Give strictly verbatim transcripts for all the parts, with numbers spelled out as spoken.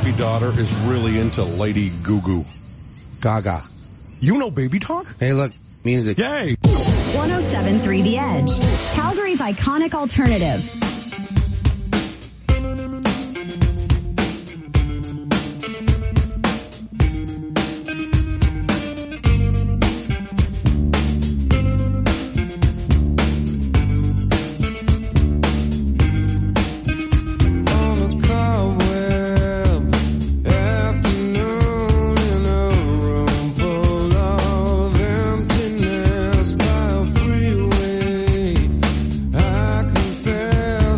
baby daughter is really into Lady Goo-Goo. Gaga. You know Baby Talk? Hey, look, music. Yay! one oh seven point three The Edge, Calgary's iconic alternative. I confess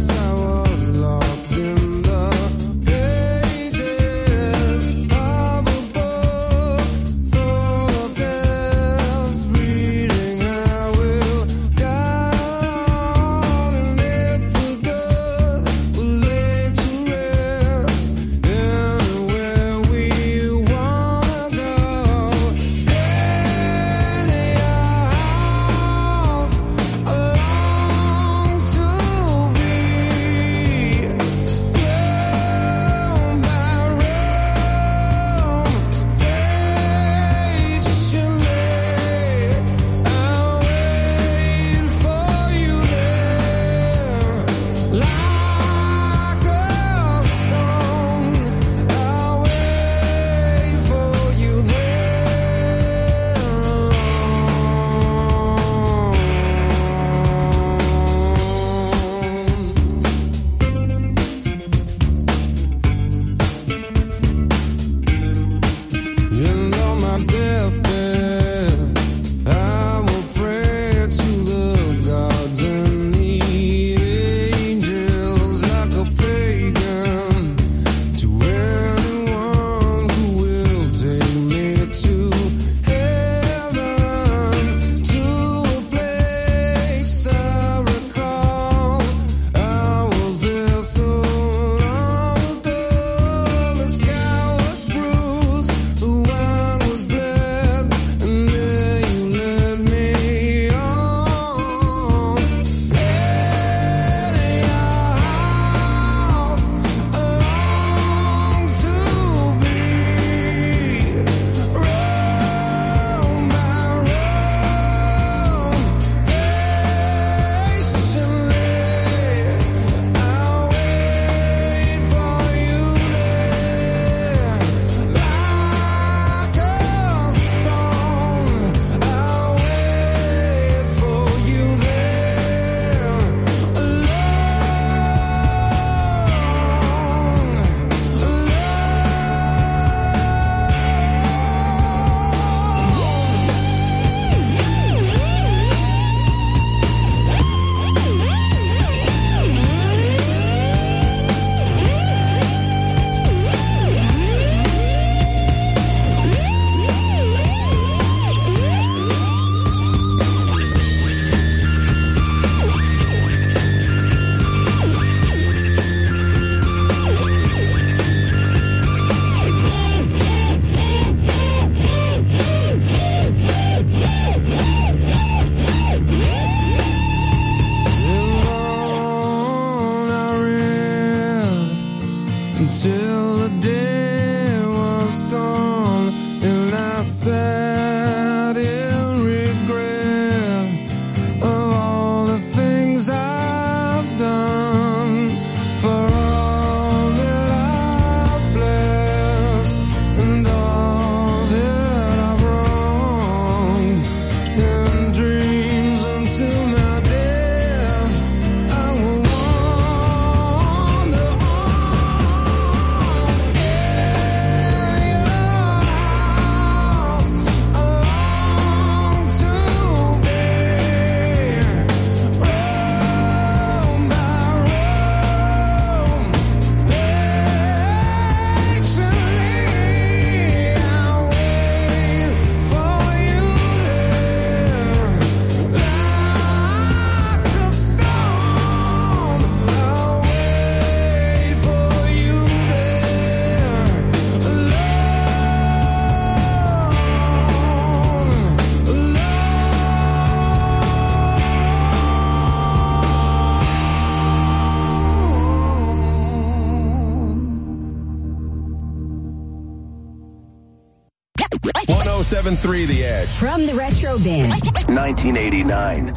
seven three The Edge. From the Retro Bin. nineteen eighty-nine.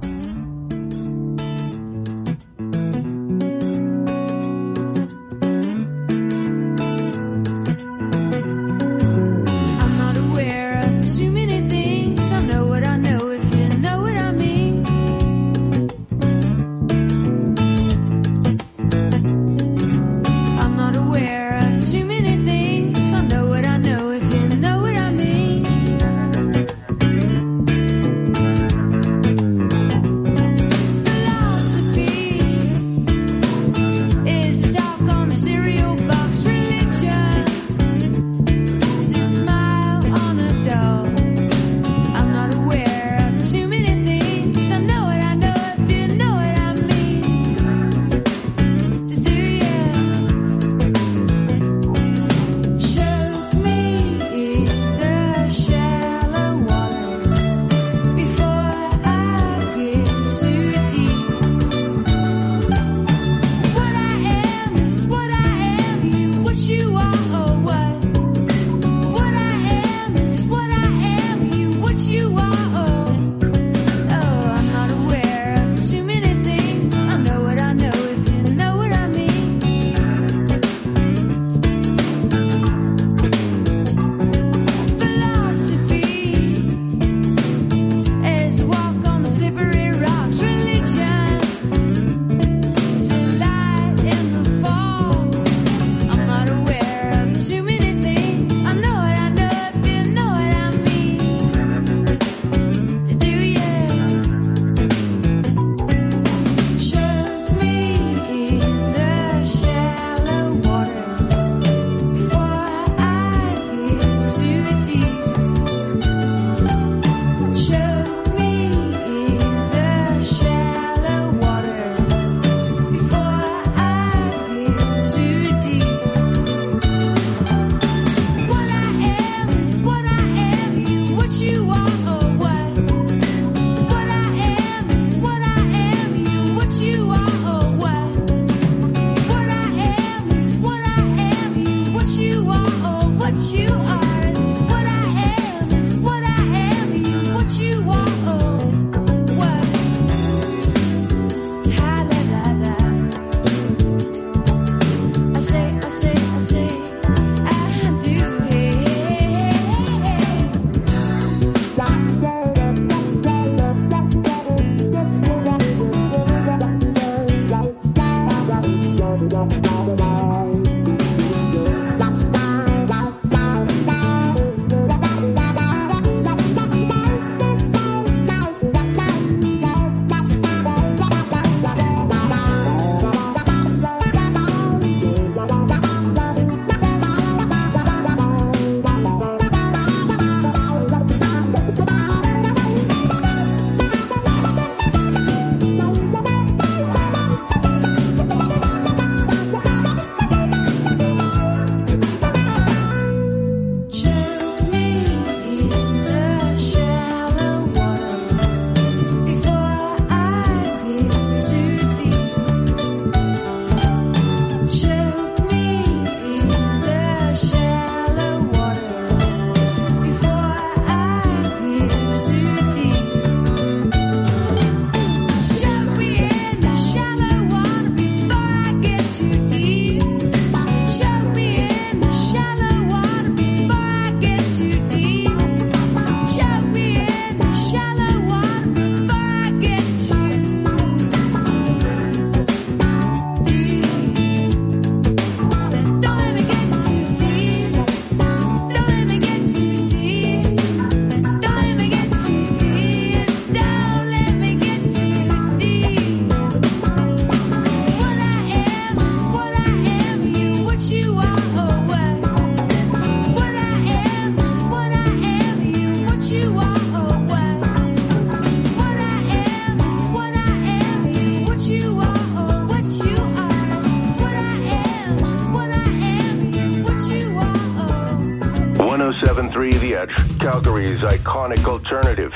one oh seven point three The Edge, Calgary's iconic alternative.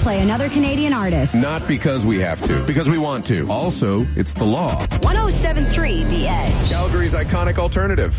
play another Canadian artist. Not because we have to, because we want to. Also, it's the law. one oh seven point three The Edge. Calgary's iconic alternative.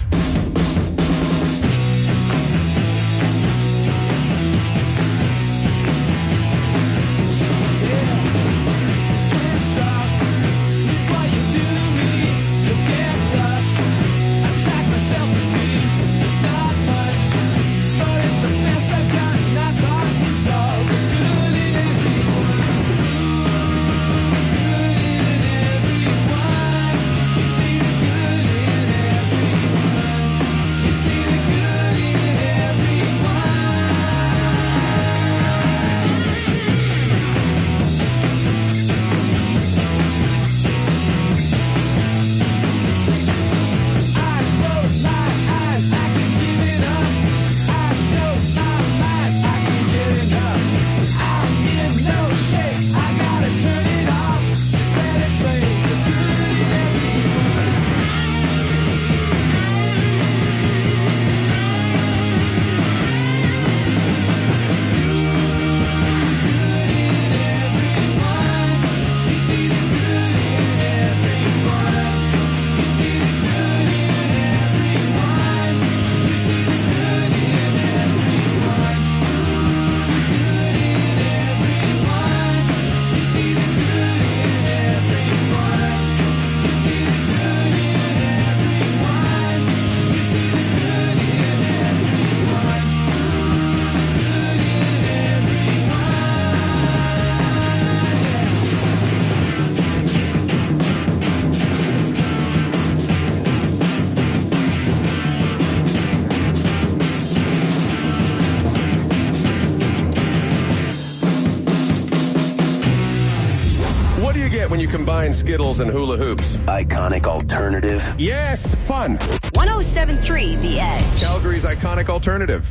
When you combine Skittles and hula hoops. Iconic alternative. Yes, fun. one oh seven point three The Edge. Calgary's iconic alternative.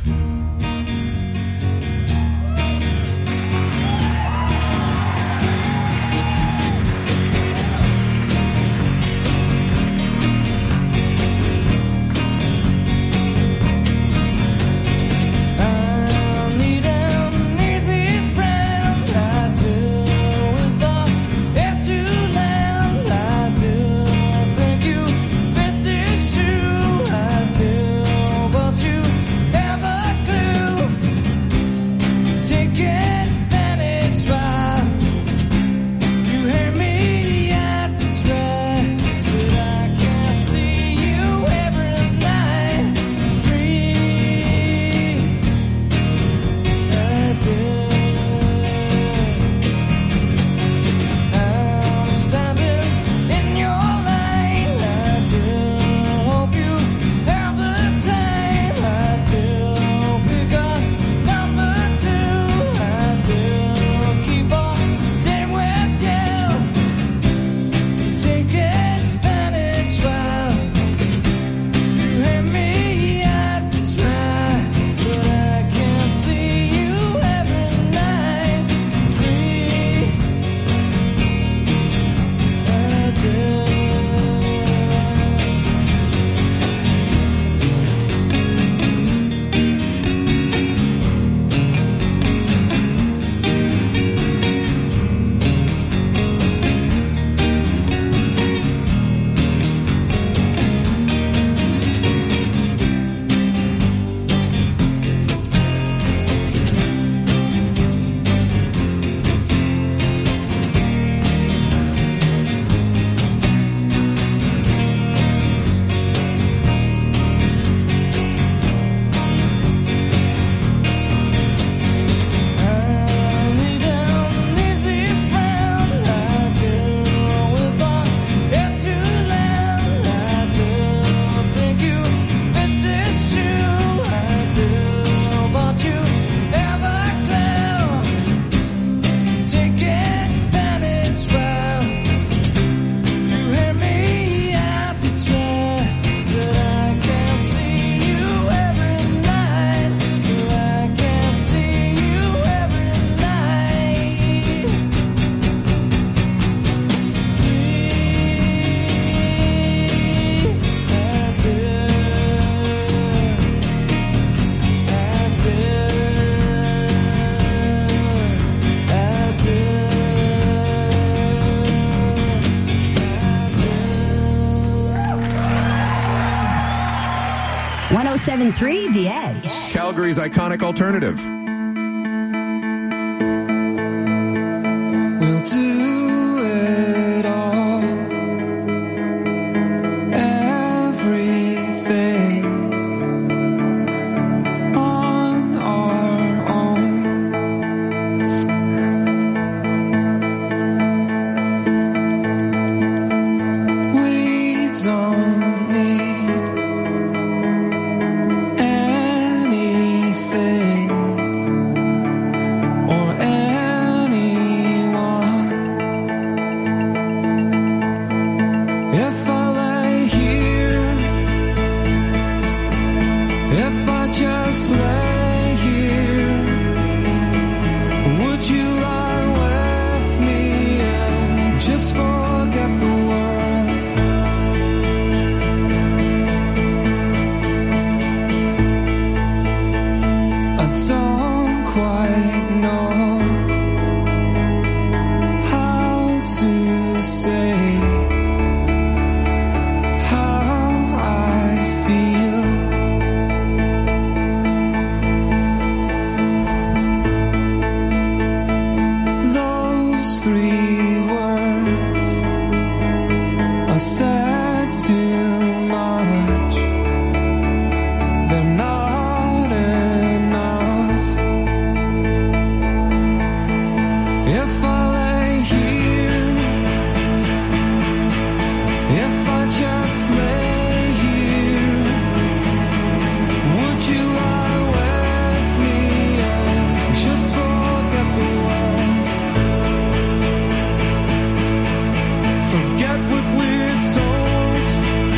But you never clue. seven three The Edge. Calgary's iconic alternative. We'll do it all. Everything on our own. We don't need anything or anyone. If I lay here, if I just lay here, would you lie with me and just forget the world? I don't quite know how to say how I feel. Those three words I said too much. They're not enough. If I lay here, if I just lay here, would you lie with me and just forget the world? Forget what we're told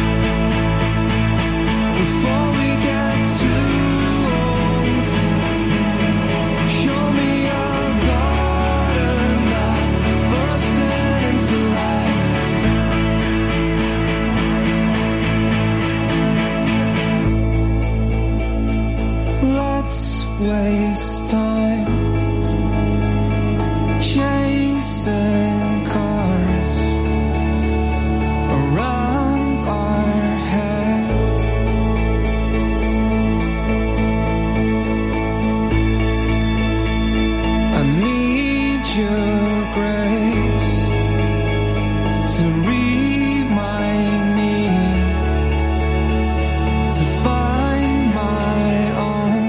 before we get too old. Show me a garden that's bursting into life. Let's waste time chasing cars around our heads. I need your grace to remind me to find my own.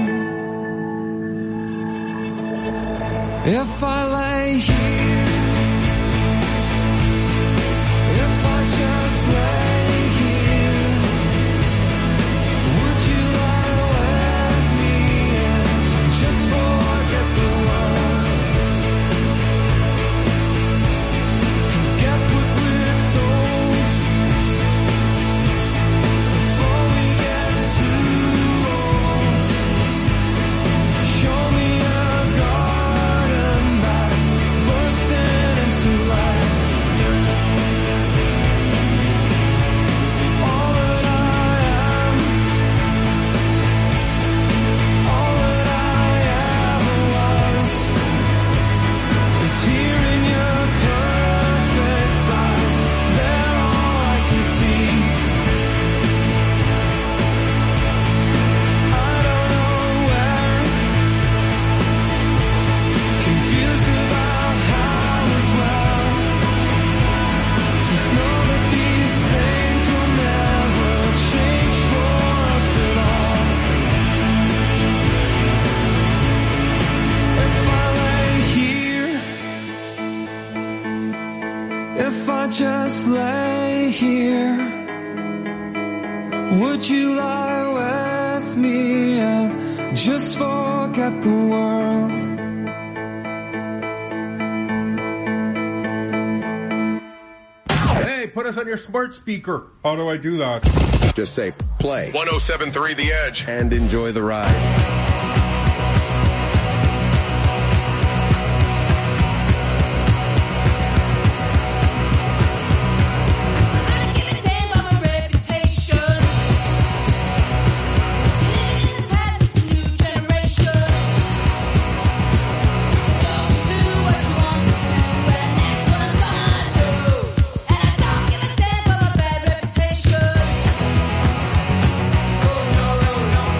If I lay here, if I just lay here, would you lie with me and just forget the world? Forget what we're told before we get too old. Show me a garden that's bursting into life. All that I am, all that I ever was, is here in your perfect eyes. They're all I can see. I don't know where, confused about how as well. Just know that these things will never change for us at all. If I lay here, if I just lay here, would you lie with me and just forget the world? Hey, put us on your smart speaker. How do I do that? Just say play one oh seven point three The Edge. and enjoy the ride. No, no, no.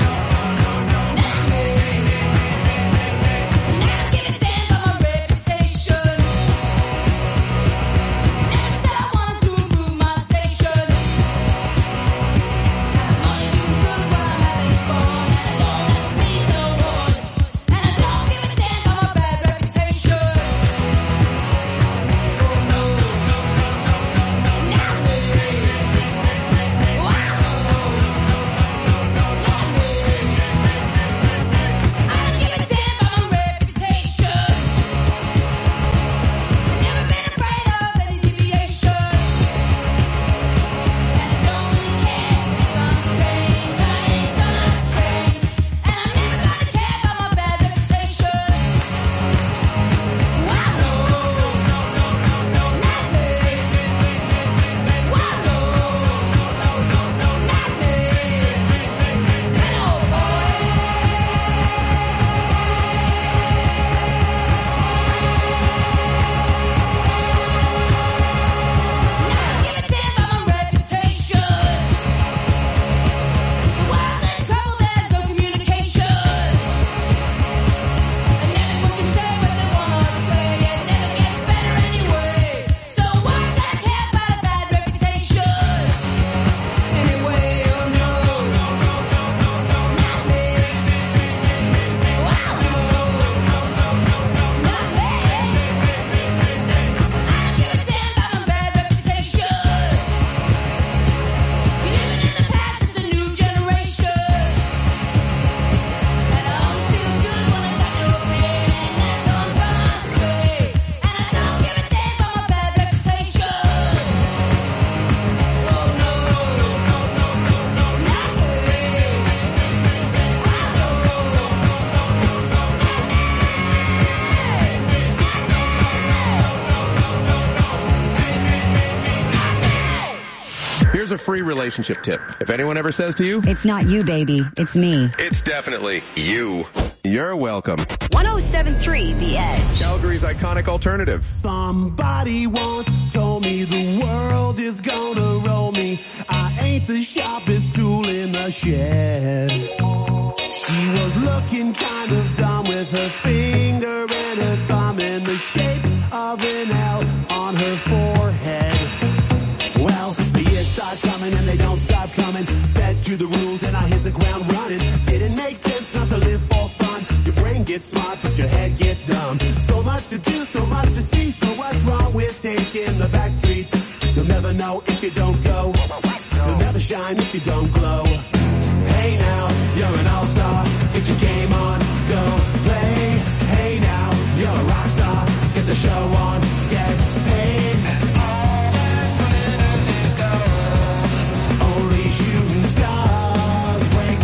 Here's a free relationship tip. If anyone ever says to you, It's not you, baby. It's me. it's definitely you. You're welcome. one oh seven point three The Edge. Calgary's iconic alternative. Somebody once told me the world is gonna roll me. I ain't the sharpest tool in the shed. She was looking kind of dumb with her finger and her thumb in the shape of an L on her forehead. Well, the years start coming and they don't stop coming. Fed to the rules and I hit the ground running. Didn't make sense not to live for fun. Your brain gets smart but your head gets dumb. So much to do, so much to see. So what's wrong with taking the back streets? You'll never know if you don't go. You'll never shine if you don't glow. Hey now, you're an all-star. Get your game on, go play. Hey now, you're a rock star. Get the show on, get paid. Only shooting stars break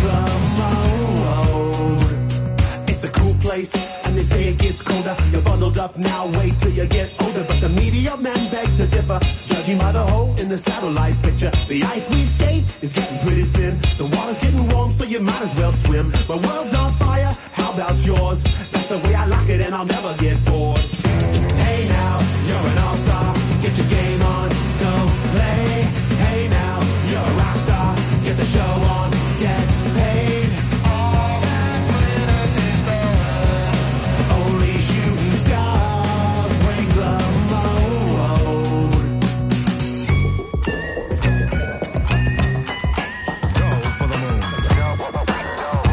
the mold. It's a cool place, and they say it gets colder. You're bundled up now, wait till you get older. But the media men beg to differ, judging by the hole in the satellite picture. The ice we skate is getting pretty thin. The water's getting warm, so you might as well swim. My world's on fire, how about yours? That's the way I like it, and I'll never get bored. Hey now, you're an all-star. Get your game on, go play. Hey now, you're a rock star. Get the show on, get paid. All that glitters is gold. Only shooting stars break the mold. Go for the moon. Go for the moon.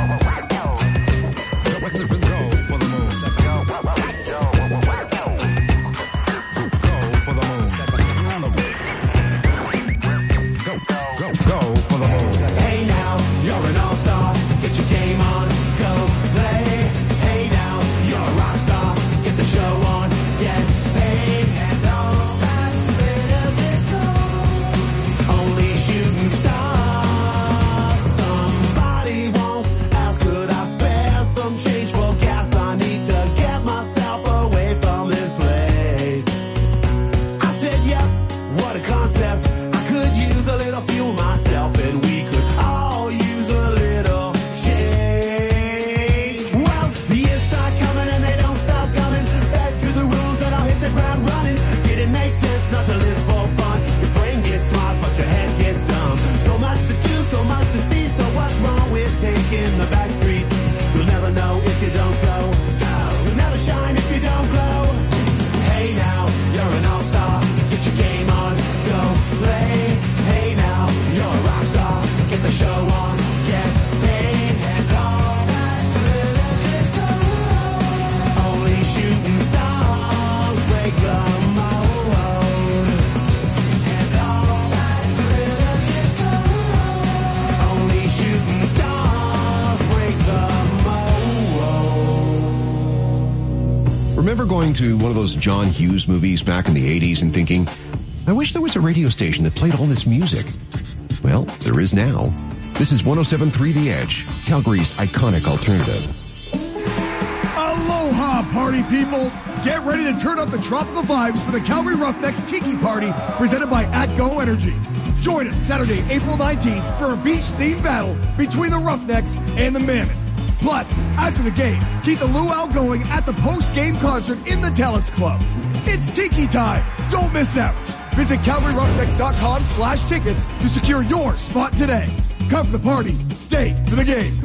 Remember going to one of those John Hughes movies back in the eighties and thinking, I wish there was a radio station that played all this music. Well, there is now. This is one oh seven point three The Edge, Calgary's iconic alternative. Aloha, party people! Get ready to turn up the tropical vibes for the Calgary Roughnecks Tiki Party presented by AtGo Energy. Join us Saturday, April nineteenth for a beach-themed battle between the Roughnecks and the Mammoth. Plus, after the game, keep the luau going at the post-game concert in the Talents Club. It's Tiki time! Don't miss out! Visit CalgaryRoughnecks.com slash tickets to secure your spot today. Come for the party, stay for the game.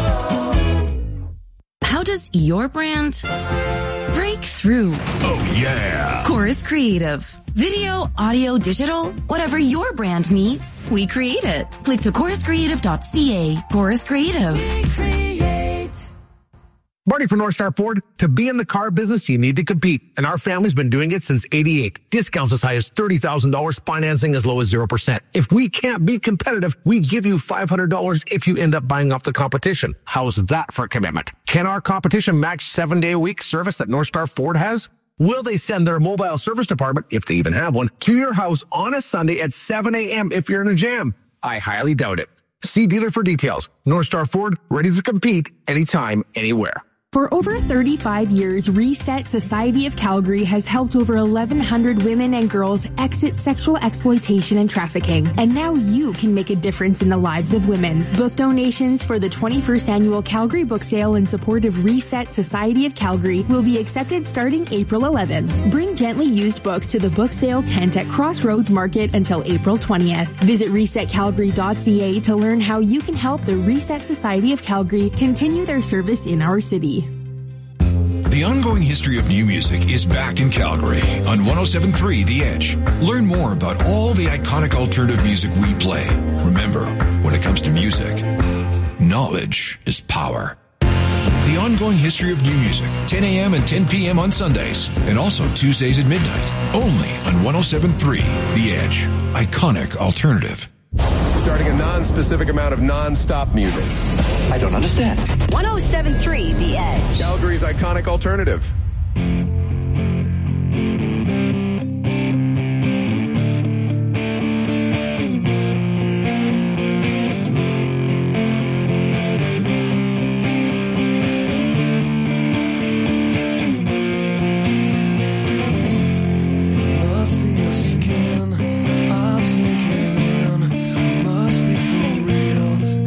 How does your brand break through? Oh, yeah. Chorus Creative. Video, audio, digital, whatever your brand needs, we create it. Click to chorus creative dot c a. Chorus Creative. We create. Marty from North Star Ford. To be in the car business, you need to compete. And our family's been doing it since eighty-eight. Discounts as high as thirty thousand dollars, financing as low as zero percent. If we can't be competitive, we give you five hundred dollars if you end up buying off the competition. How's that for commitment? Can our competition match seven-day-a-week service that North Star Ford has? Will they send their mobile service department, if they even have one, to your house on a Sunday at seven a.m. if you're in a jam? I highly doubt it. See dealer for details. North Star Ford, ready to compete anytime, anywhere. For over thirty-five years, Reset Society of Calgary has helped over eleven hundred women and girls exit sexual exploitation and trafficking. And now you can make a difference in the lives of women. Book donations for the twenty-first Annual Calgary Book Sale in support of Reset Society of Calgary will be accepted starting April eleventh. Bring gently used books to the book sale tent at Crossroads Market until April twentieth. Visit reset calgary dot c a to learn how you can help the Reset Society of Calgary continue their service in our city. The ongoing history of new music is back in Calgary on one oh seven point three The Edge. Learn more about all the iconic alternative music we play. Remember, when it comes to music, knowledge is power. The ongoing history of new music, ten a.m. and ten p.m. on Sundays, and also Tuesdays at midnight, only on one oh seven point three The Edge. Iconic alternative. Starting a non-specific amount of non-stop music. I don't understand. one oh seven point three The Edge. Calgary's iconic alternative.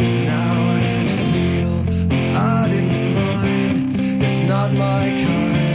Not my kind.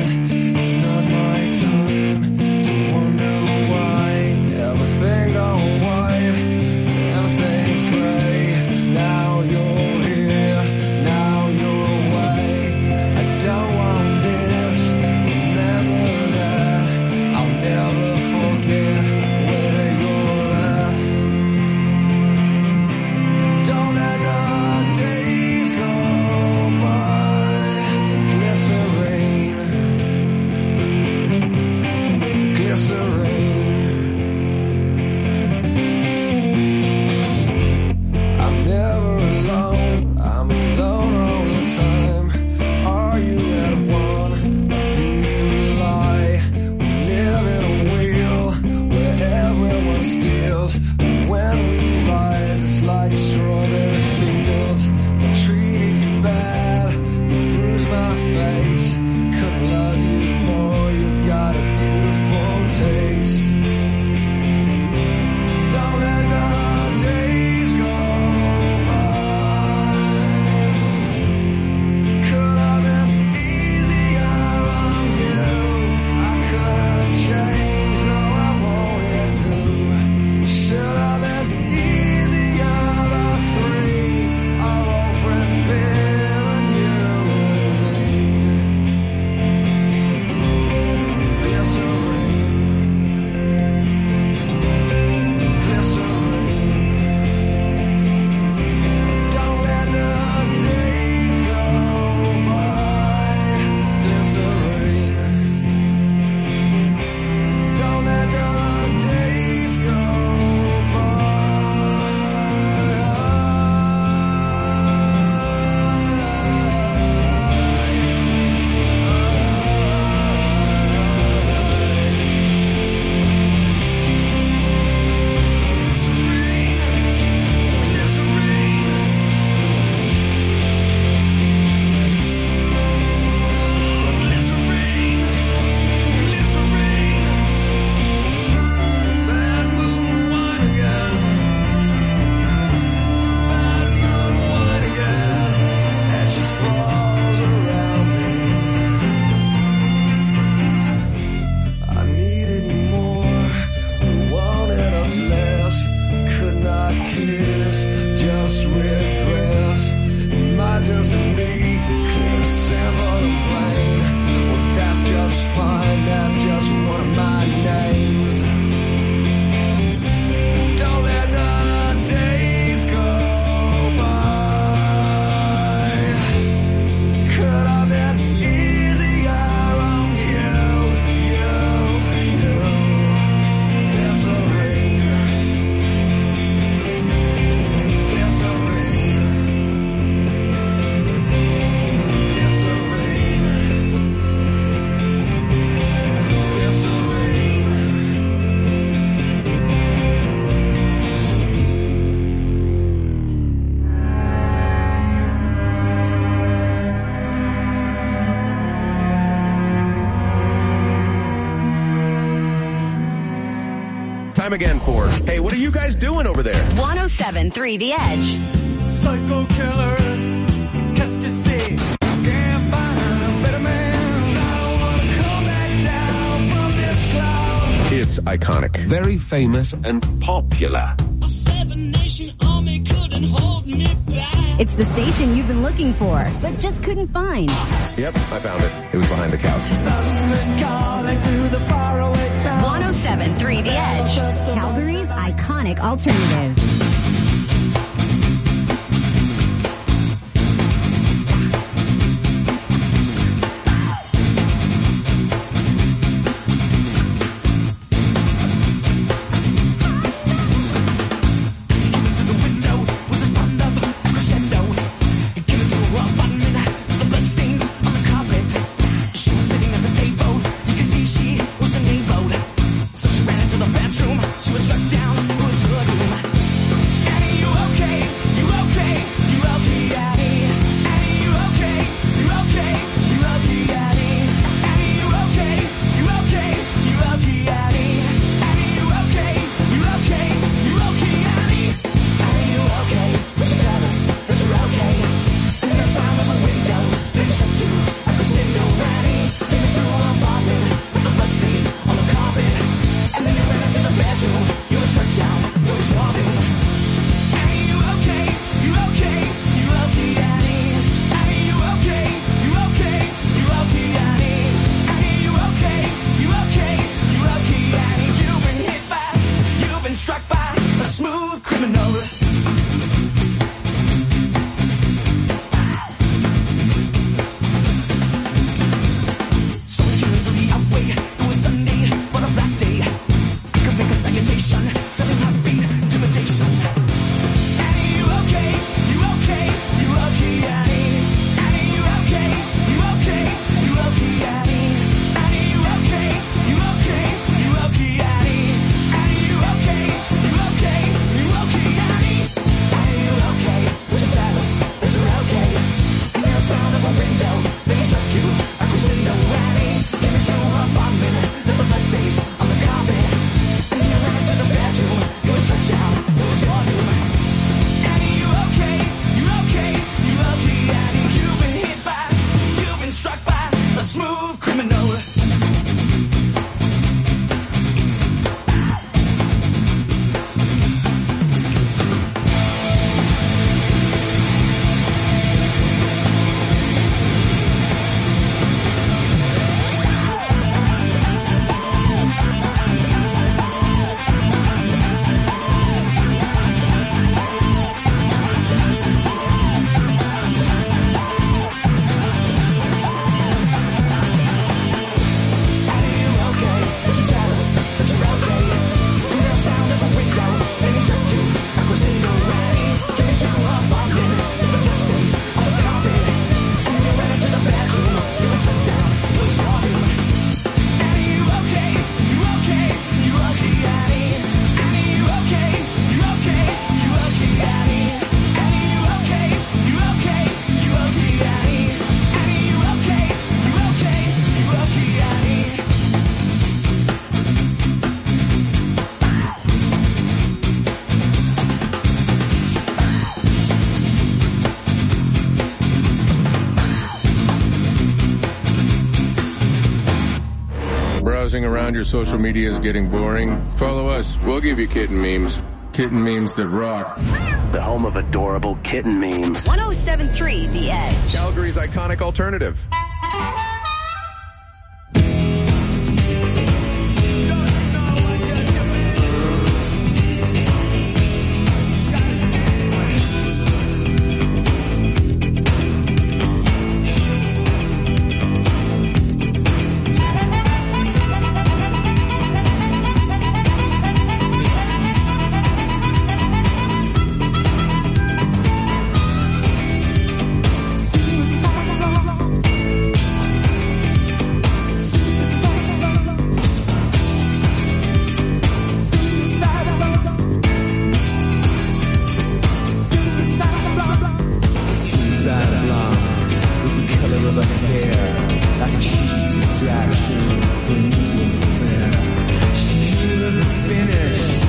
time again for, hey, what are you guys doing over there? one oh seven point three The Edge. Psycho killer, qu'est-ce que c'est? Can't find a better man. I don't wanna come back down from this cloud. It's iconic. Very famous and popular. A seven-nation army couldn't hold me back. It's the station you've been looking for, but just couldn't find. Yep, I found it. It was behind the couch. one oh seven point three The Edge. Calgary's iconic alternative. She was struck down, was her doom. Annie, you okay? You okay? You okay, Annie? Annie, you okay? You okay? You okay, Annie? Annie, you okay? You okay? You okay, Annie? Annie, you okay? You okay? You okay, Annie? Annie, you okay? Would you tell us that you're okay? And the sound of a window, they shut through a crescendo, Annie. Came into an apartment with the bloodstains on the carpet. And then you ran into the bedroom. You were struck down. What was your doing? Annie, you okay? You okay? You okay, Annie? Annie, you okay? You okay? You okay, Annie? Annie, you okay? You okay? You okay, Annie? You've been hit by, you've been struck by a smooth criminal. So we came to the outway. It was Sunday, but a black day. I could make a salutation, selling heartbeat, intimidation. Annie, you okay? You okay? You okay, Annie? Annie, you okay? You okay? You okay, Annie? Annie, you okay? You okay? You okay, Annie? Annie, you okay? You okay? You okay, Annie? Annie, you okay? Would you tell us that you're okay? And then the sound of a window, they struck you a crescendo, Annie. Came into her apartment, left the bloodstains on the carpet. And then you ran into the bedroom, you were struck down, what was your doom? Annie, you okay? You okay? You okay, Annie? You've been hit by, you've been struck by a smooth criminal. Annie, you okay? Would you tell us that you're okay? And the sound of a window, then he struck you a crescendo, Annie. Came into her apartment, with the bloodstains on the carpet. And then you ran into the bedroom, you were struck down, what was your doom? Annie, you okay? You okay? You okay, Annie? Annie, you okay? You okay? You okay, Annie? Annie, you okay? You okay? You okay, Annie? Annie, you okay? You okay? You okay, Annie? Browsing around your social media is getting boring? Follow us. We'll give you kitten memes. Kitten memes that rock. The home of adorable kitten memes. one oh seven point three The Edge. Calgary's iconic alternative. Distraction for you and fair. She couldn't finish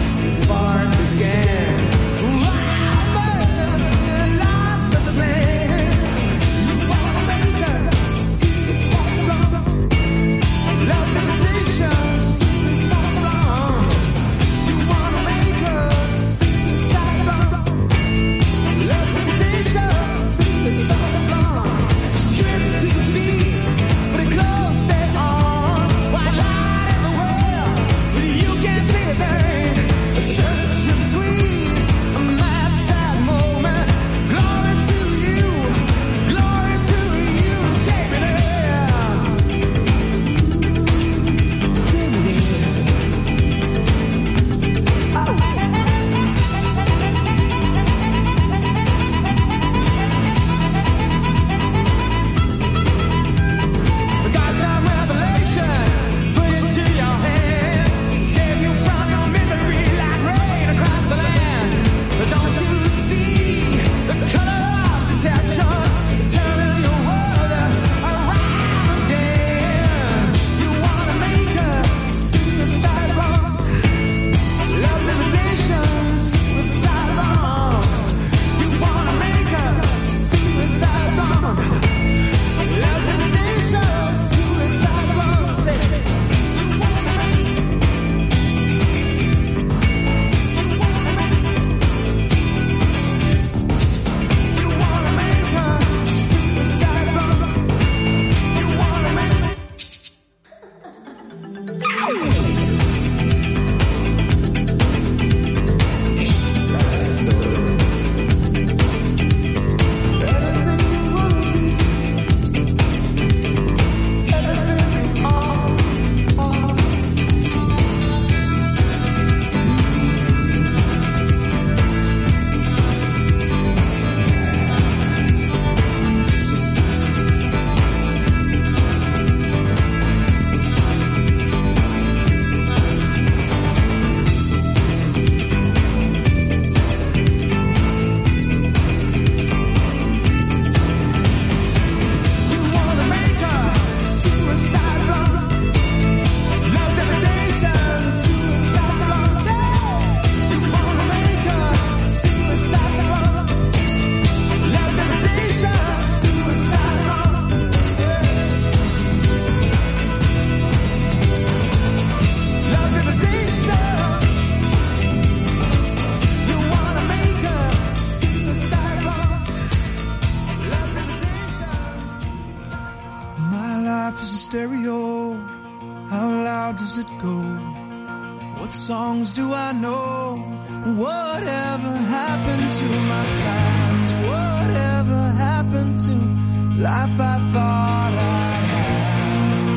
stereo, how loud does it go? What songs do I know? Whatever happened to my plans? Whatever happened to life I thought I'd have?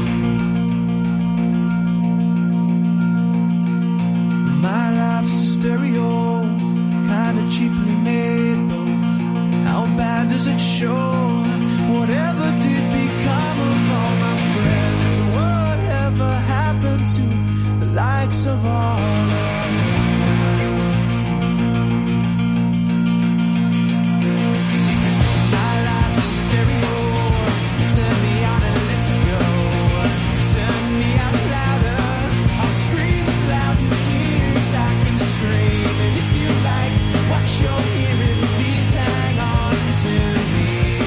My life is a stereo, kinda cheaply made though. How bad does it show? Whatever did become of all my friends? Whatever happened to the likes of all of them? My life is a stereo. Turn me on and let's go. Turn me out louder. I'll scream as loud and clear as I can scream. And if you like what you're hearing, please hang on to me.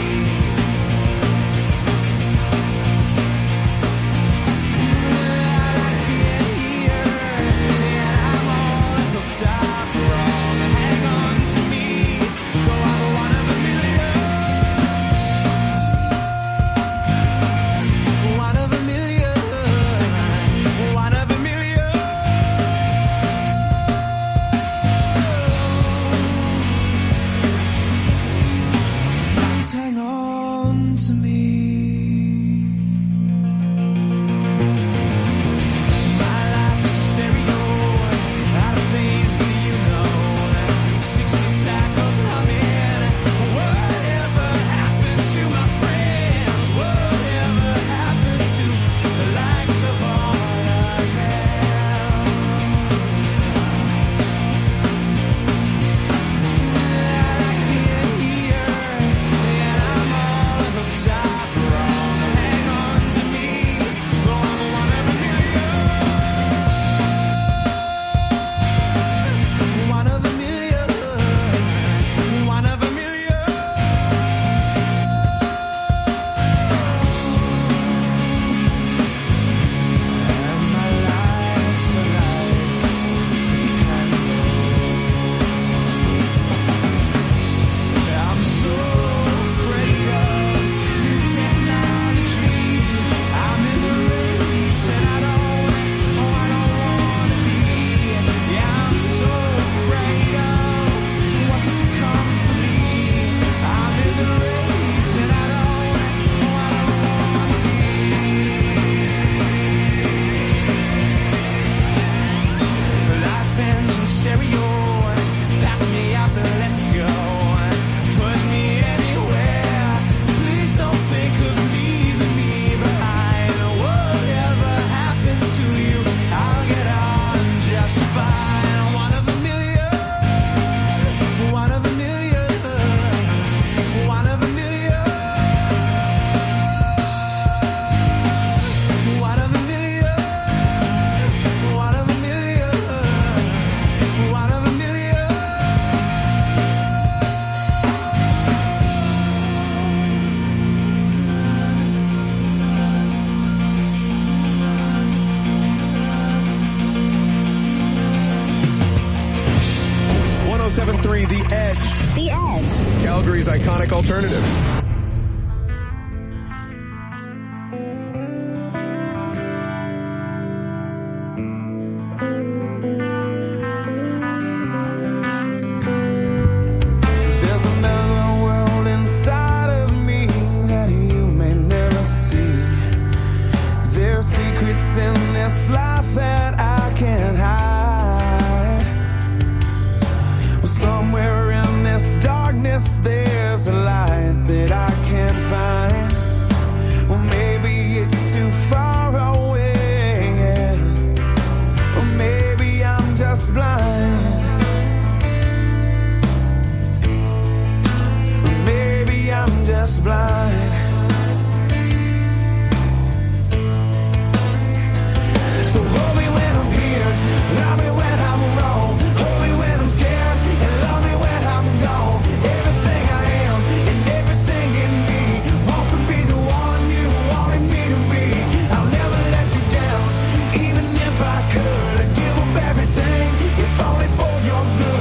one oh seven point three The Edge. The Edge. Calgary's iconic alternative.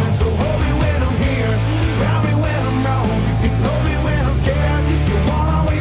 Hold me when I'm wrong, you know me when I'm scared. You wanna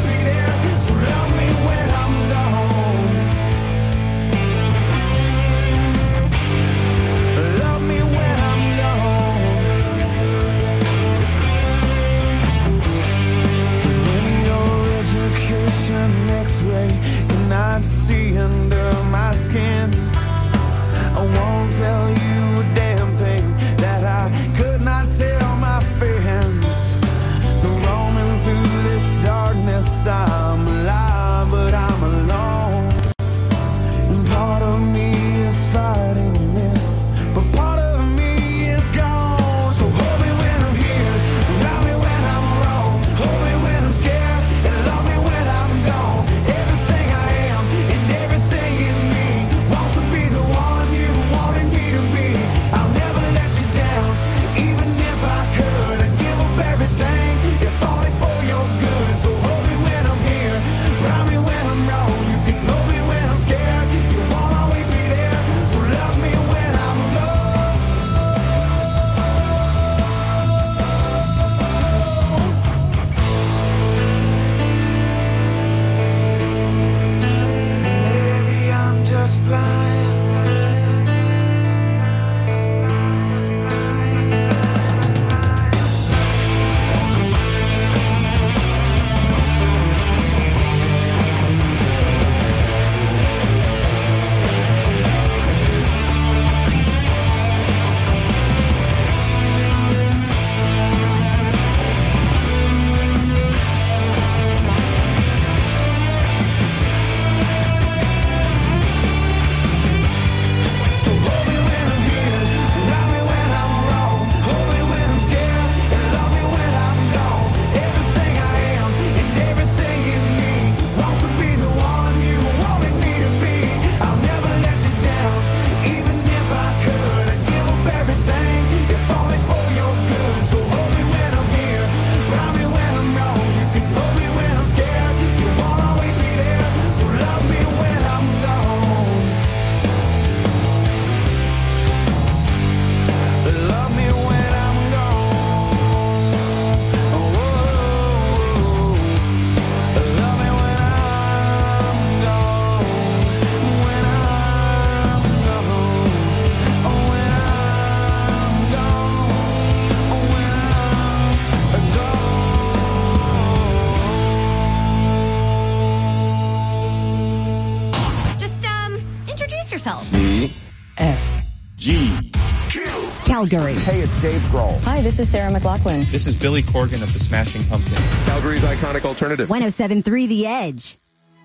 yourself. C F G Calgary. Hey, it's Dave Grohl. Hi, this is Sarah McLachlan. This is Billy Corgan of the Smashing Pumpkins. Calgary's iconic alternative. one oh seven point three The Edge.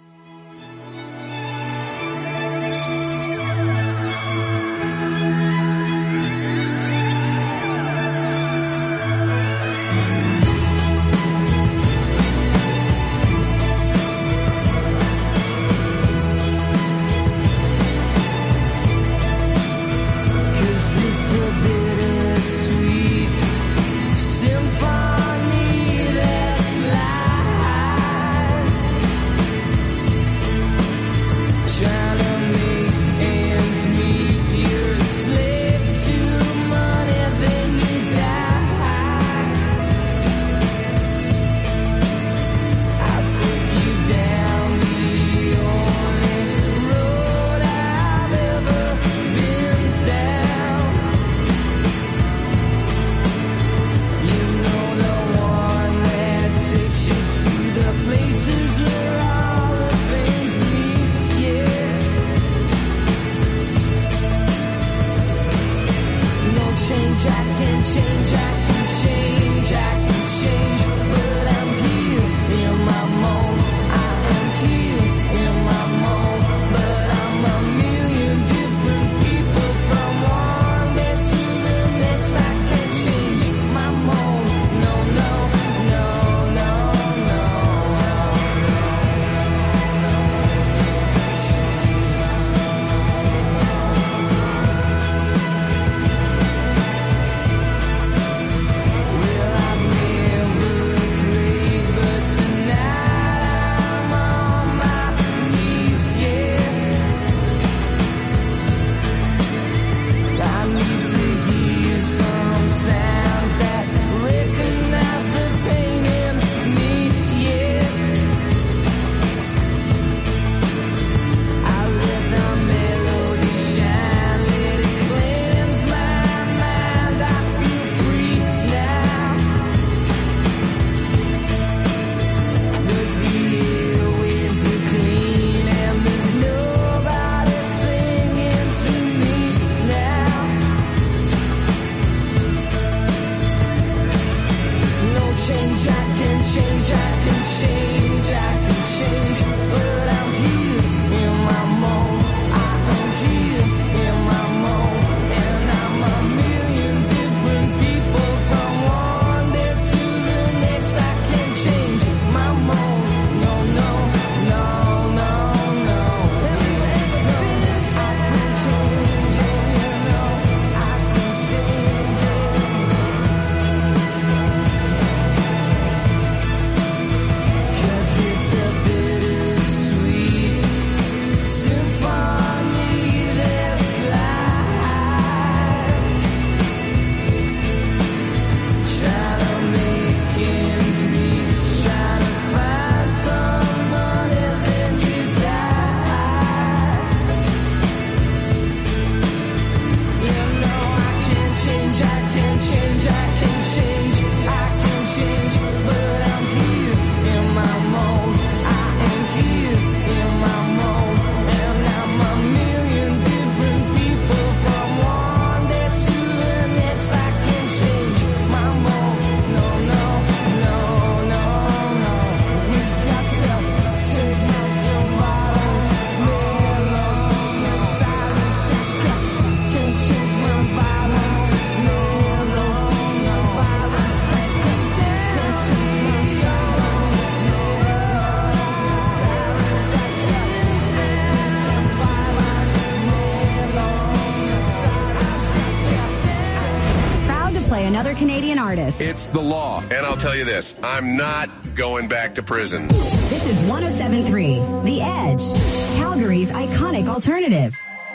Another Canadian artist. It's the law. And I'll tell you this, I'm not going back to prison. This is one oh seven point three The Edge, Calgary's iconic alternative.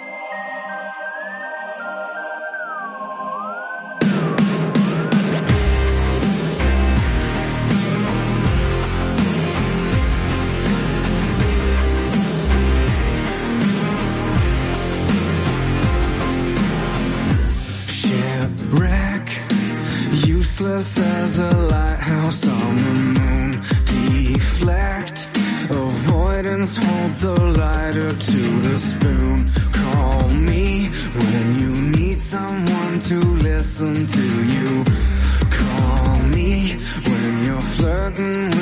Useless as a lighthouse on the moon. Deflect. Avoidance holds the lighter to the spoon. Call me when you need someone to listen to you. Call me when you're flirting